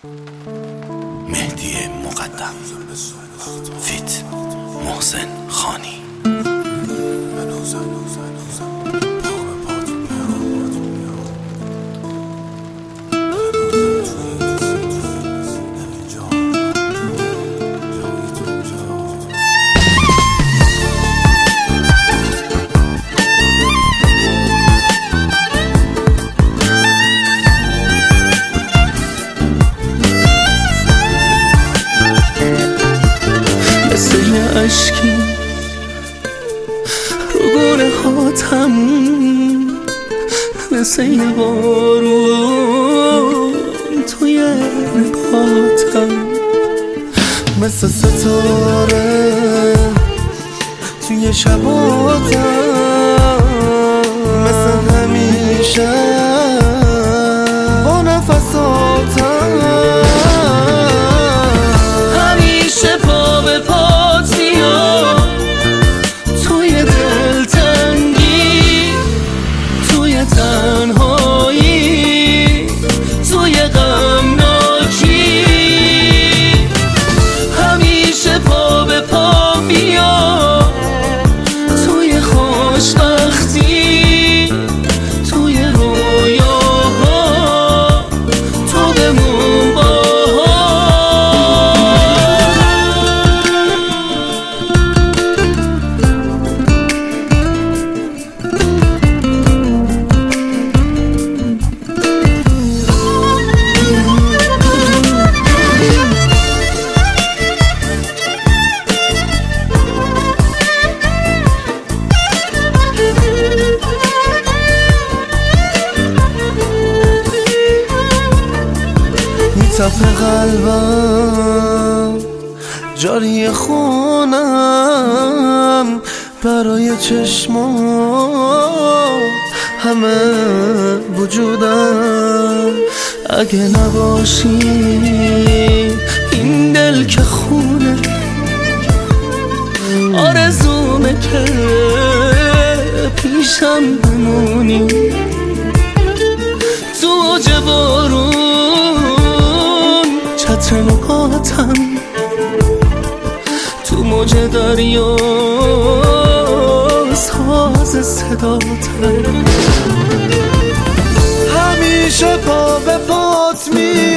مهدی مقدم فیت محسن خانی. اشکی رو گونه هاتم، مثل یه بارون توی نگاتم، مثل ستاره توی شباتم، مثل همیشه با نفساتم، همیشه پا به پات میام توی دلتنگی، توی تنهایی، توی غمناکی، همیشه پا به پا میام توی خوشبختی، توی رویاها تو بمون با تپ قلبم جاری خونم، برای چشمات همه وجودم، اگه نباشی این دل که خونه، آرزومه که پیشم بمونی تو اوج بارون، چتر نگاتم تو موج دریا، ساز صداتم، همیشه پا به پات می